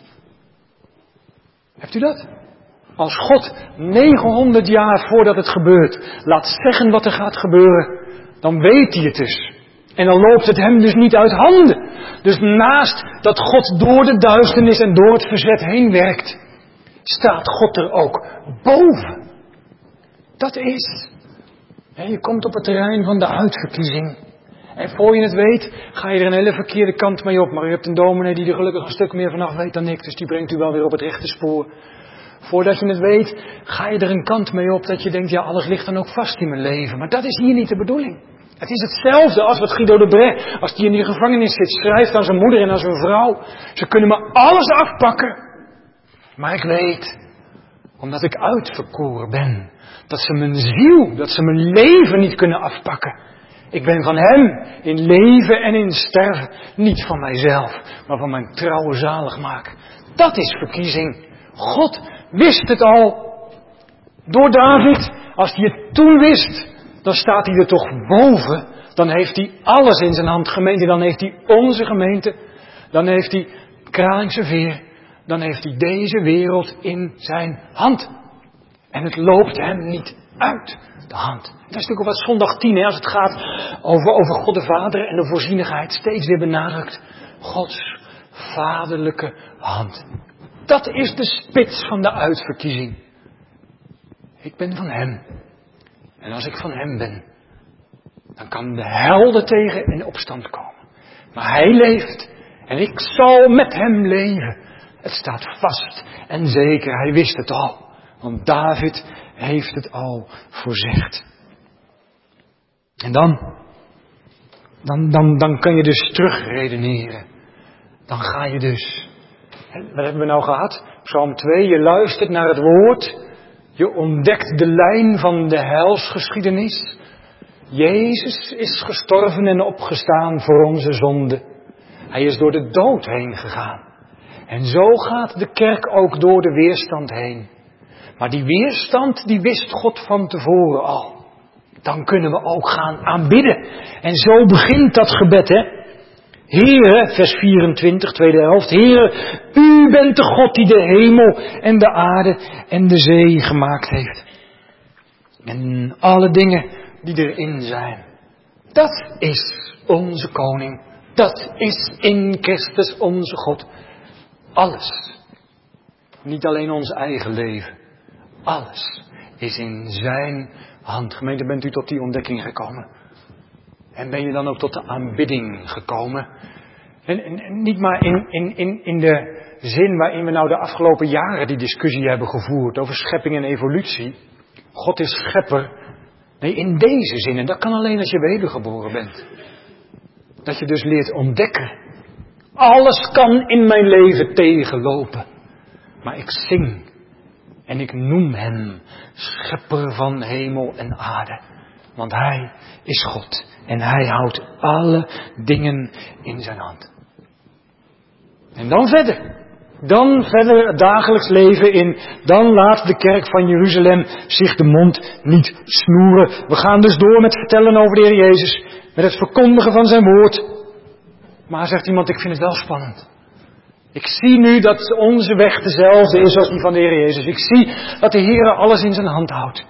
Hebt u dat? Als God negenhonderd jaar voordat het gebeurt laat zeggen wat er gaat gebeuren, dan weet hij het dus. En dan loopt het hem dus niet uit handen. Dus naast dat God door de duisternis en door het verzet heen werkt, staat God er ook boven. Dat is. Je komt op het terrein van de uitverkiezing. En voor je het weet, ga je er een hele verkeerde kant mee op. Maar u hebt een dominee die er gelukkig een stuk meer vanaf weet dan ik. Dus die brengt u wel weer op het rechte spoor. Voordat je het weet, ga je er een kant mee op dat je denkt, ja, alles ligt dan ook vast in mijn leven. Maar dat is hier niet de bedoeling. Het is hetzelfde als wat Guido de Bray, als die in die gevangenis zit, schrijft aan zijn moeder en aan zijn vrouw. Ze kunnen me alles afpakken. Maar ik weet, omdat ik uitverkoren ben, dat ze mijn ziel, dat ze mijn leven niet kunnen afpakken. Ik ben van hem in leven en in sterven. Niet van mijzelf, maar van mijn trouwe zaligmaker. Dat is verkiezing. God wist het al. Door David, als hij het toen wist, dan staat hij er toch boven. Dan heeft hij alles in zijn hand. Gemeente, dan heeft hij onze gemeente. Dan heeft hij Kralingse Veer. Dan heeft hij deze wereld in zijn hand. En het loopt hem niet uit de hand. Dat is natuurlijk al wat zondag tien, hè, als het gaat over, over God de Vader en de voorzienigheid. Steeds weer benadrukt. Gods vaderlijke hand. Dat is de spits van de uitverkiezing. Ik ben van hem. En als ik van hem ben, dan kan de hel er tegen in opstand komen. Maar hij leeft. En ik zal met hem leven. Het staat vast en zeker. Hij wist het al. Want David heeft het al voorzegd. En dan, dan, dan, dan kan je dus terugredeneren. Dan ga je dus. Wat hebben we nou gehad? Psalm twee, je luistert naar het woord. Je ontdekt de lijn van de helsgeschiedenis. Jezus is gestorven en opgestaan voor onze zonde. Hij is door de dood heen gegaan. En zo gaat de kerk ook door de weerstand heen. Maar die weerstand, die wist God van tevoren al. Dan kunnen we ook gaan aanbidden. En zo begint dat gebed, hè. Heere, vers vierentwintig, tweede helft. Heere, u bent de God die de hemel en de aarde en de zee gemaakt heeft. En alle dingen die erin zijn. Dat is onze koning. Dat is in Christus onze God. Alles. Niet alleen ons eigen leven. Alles is in zijn hand. Gemeente, bent u tot die ontdekking gekomen? En ben je dan ook tot de aanbidding gekomen? En, en, en niet maar in, in, in, in de zin waarin we nou de afgelopen jaren die discussie hebben gevoerd over schepping en evolutie. God is schepper. Nee, in deze zin. En dat kan alleen als je wedergeboren bent. Dat je dus leert ontdekken. Alles kan in mijn leven tegenlopen. Maar ik zing. En ik noem hem schepper van hemel en aarde. Want hij is God. En hij houdt alle dingen in zijn hand. En dan verder. Dan verder het dagelijks leven in. Dan laat de kerk van Jeruzalem zich de mond niet snoeren. We gaan dus door met vertellen over de Heer Jezus. Met het verkondigen van zijn woord. Maar zegt iemand, ik vind het wel spannend. Ik zie nu dat onze weg dezelfde is als die van de Heer Jezus. Ik zie dat de Heer alles in zijn hand houdt.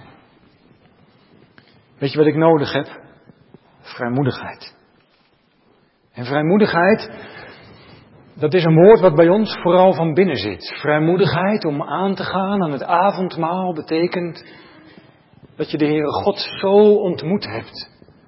Weet je wat ik nodig heb? Vrijmoedigheid. En vrijmoedigheid, dat is een woord wat bij ons vooral van binnen zit. Vrijmoedigheid om aan te gaan aan het avondmaal betekent dat je de Heere God zo ontmoet hebt.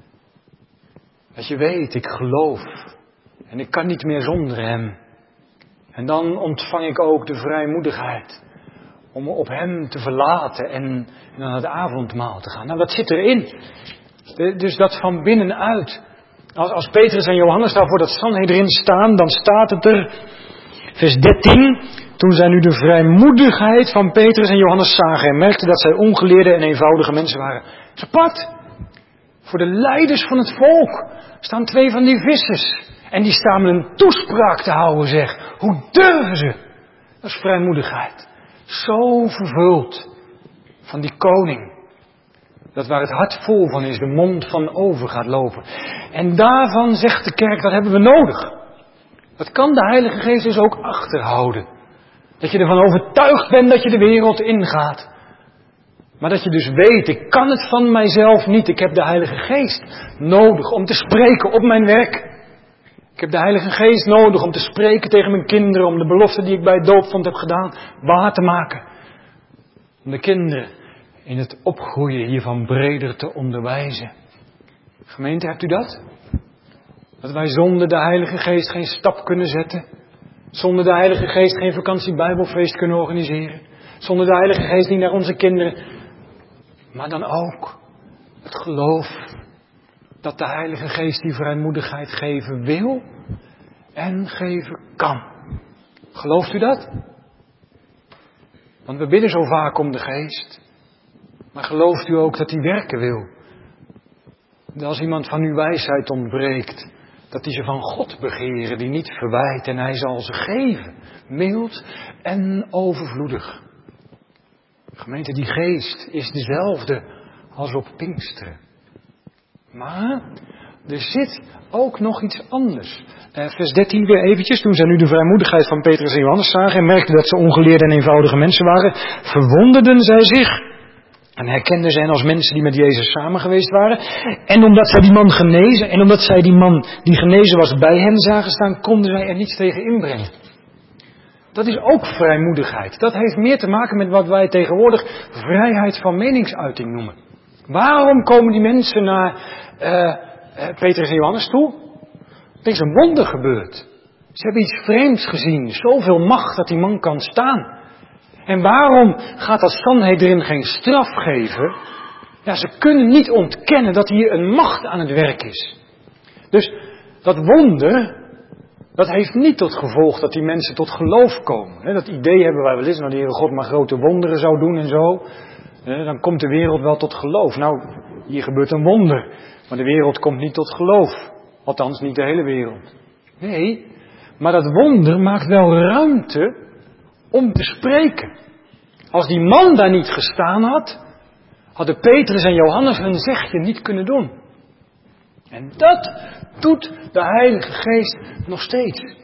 Dat je weet, ik geloof en ik kan niet meer zonder hem. En dan ontvang ik ook de vrijmoedigheid om me op hem te verlaten en naar het avondmaal te gaan. Nou, wat zit erin? Dus dat van binnenuit. Als, als Petrus en Johannes daar voor dat Sanhedrin staan, dan staat het er, vers dertien. Toen zij nu de vrijmoedigheid van Petrus en Johannes zagen en merkten dat zij ongeleerde en eenvoudige mensen waren. Dat is apart. Voor de leiders van het volk staan twee van die vissers. En die staan met een toespraak te houden, zeg. Hoe durven ze? Dat is vrijmoedigheid. Zo vervuld van die koning. Dat waar het hart vol van is, de mond van over gaat lopen. En daarvan zegt de kerk, dat hebben we nodig. Dat kan de Heilige Geest dus ook achterhouden. Dat je ervan overtuigd bent dat je de wereld ingaat. Maar dat je dus weet, ik kan het van mijzelf niet. Ik heb de Heilige Geest nodig om te spreken op mijn werk. Ik heb de Heilige Geest nodig om te spreken tegen mijn kinderen. Om de belofte die ik bij het doopvond heb gedaan waar te maken. Om de kinderen in het opgroeien hiervan breder te onderwijzen. Gemeente, hebt u dat? Dat wij zonder de Heilige Geest geen stap kunnen zetten. Zonder de Heilige Geest geen vakantie Bijbelfeest kunnen organiseren. Zonder de Heilige Geest niet naar onze kinderen. Maar dan ook het geloof dat de Heilige Geest die vrijmoedigheid geven wil en geven kan. Gelooft u dat? Want we bidden zo vaak om de Geest. Maar gelooft u ook dat hij werken wil? Dat als iemand van uw wijsheid ontbreekt, dat hij ze van God begeren, die niet verwijt, en hij zal ze geven, mild en overvloedig. Gemeente, die geest is dezelfde als op Pinksteren. Maar er zit ook nog iets anders. Uh, vers dertien weer eventjes. Toen zij nu de vrijmoedigheid van Petrus en Johannes zagen en merkten dat ze ongeleerde en eenvoudige mensen waren, verwonderden zij zich. En herkenden zij hen als mensen die met Jezus samen geweest waren. En omdat zij die man genezen, en omdat zij die man die genezen was bij hen zagen staan, konden zij er niets tegen inbrengen. Dat is ook vrijmoedigheid. Dat heeft meer te maken met wat wij tegenwoordig vrijheid van meningsuiting noemen. Waarom komen die mensen naar uh, uh, Petrus en Johannes toe? Er is een wonder gebeurd. Ze hebben iets vreemds gezien. Zoveel macht dat die man kan staan. En waarom gaat dat Sanhedrin geen straf geven? Ja, ze kunnen niet ontkennen dat hier een macht aan het werk is. Dus dat wonder, dat heeft niet tot gevolg dat die mensen tot geloof komen. Dat idee hebben wij wel eens, nou de Heere God maar grote wonderen zou doen en zo. Dan komt de wereld wel tot geloof. Nou, hier gebeurt een wonder. Maar de wereld komt niet tot geloof. Althans, niet de hele wereld. Nee, maar dat wonder maakt wel ruimte om te spreken. Als die man daar niet gestaan had, hadden Petrus en Johannes hun zegje niet kunnen doen. En dat doet de Heilige Geest nog steeds.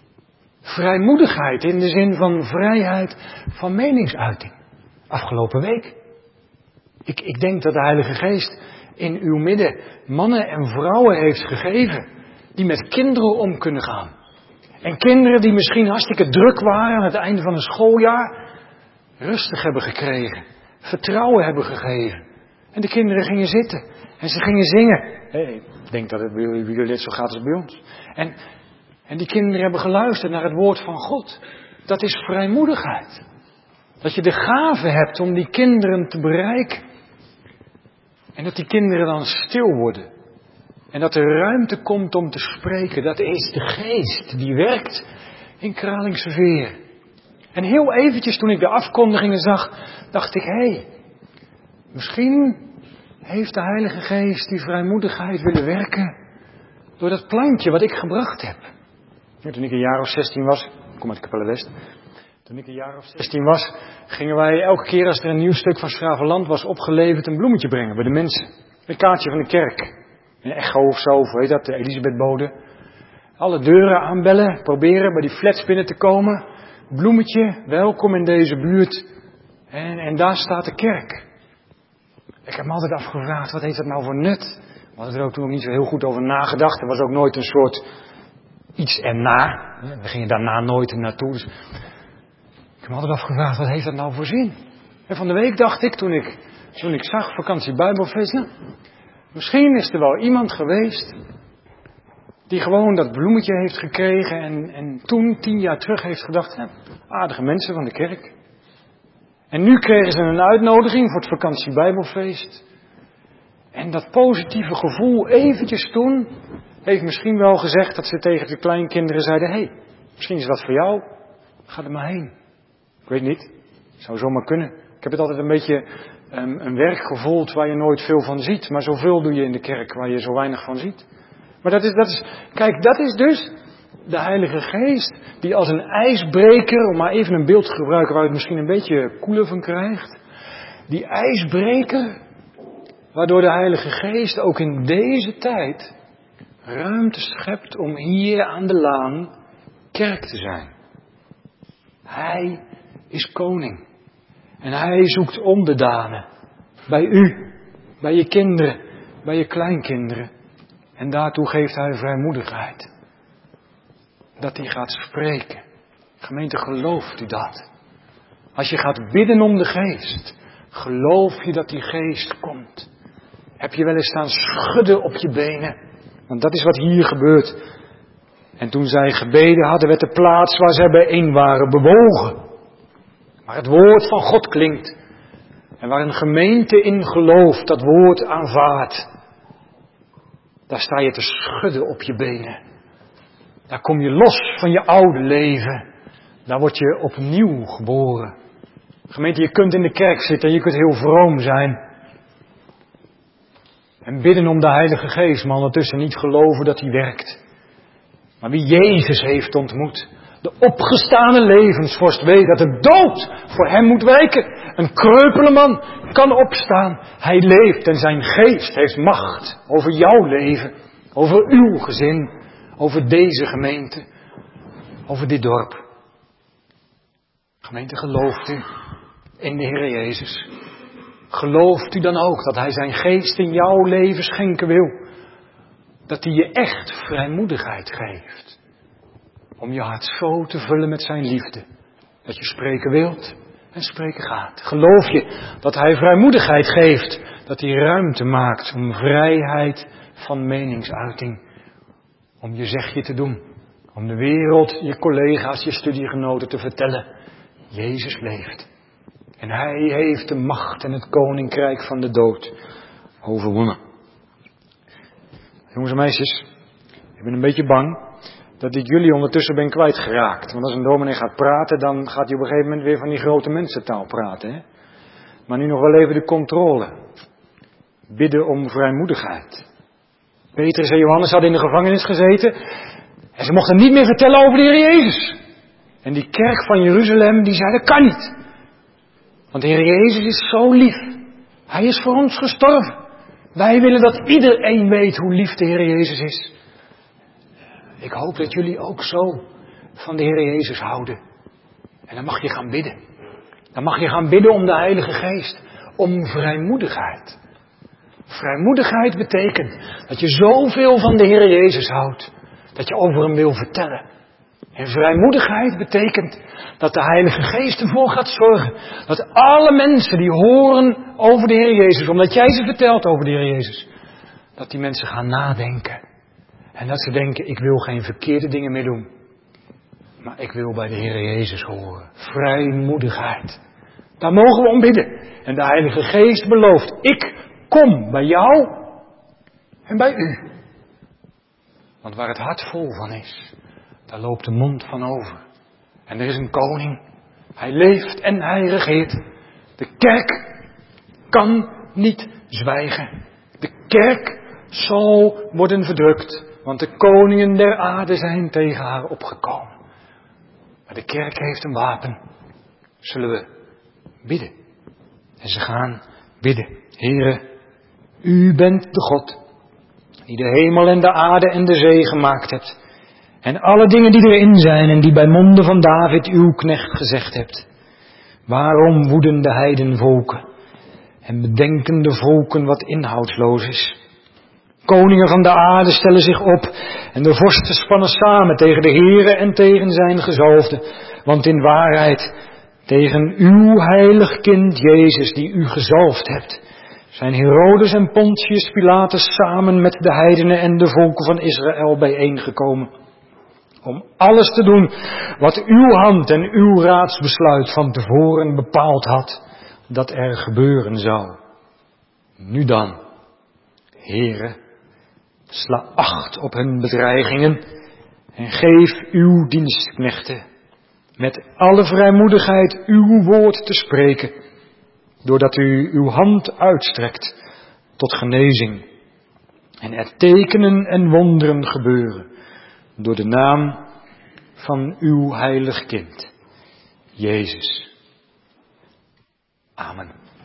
Vrijmoedigheid in de zin van vrijheid van meningsuiting. Afgelopen week. Ik, ik denk dat de Heilige Geest in uw midden mannen en vrouwen heeft gegeven die met kinderen om kunnen gaan. En kinderen die misschien hartstikke druk waren aan het einde van een schooljaar, rustig hebben gekregen, vertrouwen hebben gegeven. En de kinderen gingen zitten en ze gingen zingen. Hey, ik denk dat het bij jullie net zo gaat als bij ons. En, en die kinderen hebben geluisterd naar het woord van God. Dat is vrijmoedigheid. Dat je de gave hebt om die kinderen te bereiken. En dat die kinderen dan stil worden. En dat er ruimte komt om te spreken. Dat is de geest die werkt in Kralingse Veer. En heel eventjes toen ik de afkondigingen zag, dacht ik, hé, hey, misschien heeft de Heilige Geest die vrijmoedigheid willen werken door dat plantje wat ik gebracht heb. Toen ik een jaar of zestien was, ik kom uit Capelle West. Toen ik een jaar of zestien was, gingen wij elke keer als er een nieuw stuk van 's Gravenland was opgeleverd een bloemetje brengen bij de mensen. Een kaartje van de kerk. Een echo of zo, of weet dat, de Elisabethbode. Alle deuren aanbellen, proberen bij die flats binnen te komen. Bloemetje, welkom in deze buurt. En, en daar staat de kerk. Ik heb me altijd afgevraagd, wat heeft dat nou voor nut? We hadden er ook toen nog niet zo heel goed over nagedacht. Er was ook nooit een soort iets erna. We gingen daarna nooit naartoe. Dus ik heb me altijd afgevraagd, wat heeft dat nou voor zin? En van de week dacht ik, toen ik, toen ik zag vakantie Bijbelfeest, nou, misschien is er wel iemand geweest die gewoon dat bloemetje heeft gekregen en, en toen, tien jaar terug, heeft gedacht, ja, aardige mensen van de kerk. En nu kregen ze een uitnodiging voor het vakantie Bijbelfeest. En dat positieve gevoel eventjes toen heeft misschien wel gezegd dat ze tegen de kleinkinderen zeiden, hé, hey, misschien is dat voor jou, ga er maar heen. Ik weet niet, zou zomaar kunnen. Ik heb het altijd een beetje um, een werk gevoeld waar je nooit veel van ziet, maar zoveel doe je in de kerk waar je zo weinig van ziet. Maar dat is, dat is, kijk, dat is dus de Heilige Geest die als een ijsbreker, om maar even een beeld te gebruiken waar je het misschien een beetje koeler van krijgt, die ijsbreker, waardoor de Heilige Geest ook in deze tijd ruimte schept om hier aan de laan kerk te zijn. Hij is koning. En hij zoekt onderdanen. Bij u, bij je kinderen, bij je kleinkinderen. En daartoe geeft hij vrijmoedigheid. Dat hij gaat spreken. Gemeente, gelooft u dat? Als je gaat bidden om de geest, geloof je dat die geest komt? Heb je wel eens staan schudden op je benen? Want dat is wat hier gebeurt. En toen zij gebeden hadden, werd de plaats waar zij bijeen waren bewogen. Waar het woord van God klinkt. En waar een gemeente in gelooft dat woord aanvaardt. Daar sta je te schudden op je benen. Daar kom je los van je oude leven. Daar word je opnieuw geboren. Gemeente, je kunt in de kerk zitten en je kunt heel vroom zijn. En bidden om de Heilige Geest, maar ondertussen niet geloven dat hij werkt. Maar wie Jezus heeft ontmoet, de opgestane levensvorst, weet dat de dood voor hem moet wijken. Een kreupele man kan opstaan. Hij leeft en zijn geest heeft macht over jouw leven, over uw gezin, over deze gemeente, over dit dorp. Gemeente, gelooft u in de Heer Jezus? Gelooft u dan ook dat hij zijn geest in jouw leven schenken wil? Dat hij je echt vrijmoedigheid geeft. Om je hart zo te vullen met zijn liefde. Dat je spreken wilt en spreken gaat. Geloof je dat hij vrijmoedigheid geeft. Dat hij ruimte maakt om vrijheid van meningsuiting. Om je zegje te doen. Om de wereld, je collega's, je studiegenoten te vertellen. Jezus leeft. En hij heeft de macht en het koninkrijk van de dood overwonnen. Jongens en meisjes, ik ben een beetje bang dat ik jullie ondertussen ben kwijtgeraakt. Want als een dominee gaat praten, dan gaat hij op een gegeven moment weer van die grote mensentaal praten. Hè? Maar nu nog wel even de controle. Bidden om vrijmoedigheid. Petrus en Johannes hadden in de gevangenis gezeten. En ze mochten niet meer vertellen over de Heer Jezus. En die kerk van Jeruzalem, die zei, dat kan niet. Want de Heer Jezus is zo lief. Hij is voor ons gestorven. Wij willen dat iedereen weet hoe lief de Heer Jezus is. Ik hoop dat jullie ook zo van de Heer Jezus houden. En dan mag je gaan bidden. Dan mag je gaan bidden om de Heilige Geest. Om vrijmoedigheid. Vrijmoedigheid betekent dat je zoveel van de Heer Jezus houdt. Dat je over hem wil vertellen. En vrijmoedigheid betekent dat de Heilige Geest ervoor gaat zorgen. Dat alle mensen die horen over de Heer Jezus, omdat jij ze vertelt over de Heer Jezus. Dat die mensen gaan nadenken. En dat ze denken, ik wil geen verkeerde dingen meer doen. Maar ik wil bij de Heer Jezus horen. Vrijmoedigheid. Daar mogen we om bidden. En de Heilige Geest belooft, ik kom bij jou en bij u. Want waar het hart vol van is, daar loopt de mond van over. En er is een koning. Hij leeft en hij regeert. De kerk kan niet zwijgen. De kerk zal worden verdrukt. Want de koningen der aarde zijn tegen haar opgekomen. Maar de kerk heeft een wapen. Zullen we bidden. En ze gaan bidden. Heere, u bent de God. Die de hemel en de aarde en de zee gemaakt hebt. En alle dingen die erin zijn en die bij monden van David uw knecht gezegd hebt. Waarom woeden de heidenvolken en bedenken de volken wat inhoudsloos is? Koningen van de aarde stellen zich op en de vorsten spannen samen tegen de Heere en tegen zijn gezalfde. Want in waarheid tegen uw heilig kind Jezus die u gezalfd hebt, zijn Herodes en Pontius Pilatus samen met de heidenen en de volken van Israël bijeengekomen. Om alles te doen wat uw hand en uw raadsbesluit van tevoren bepaald had dat er gebeuren zou. Nu dan, Heere, sla acht op hun bedreigingen en geef uw dienstknechten met alle vrijmoedigheid uw woord te spreken, doordat u uw hand uitstrekt tot genezing en er tekenen en wonderen gebeuren door de naam van uw heilig kind, Jezus. Amen.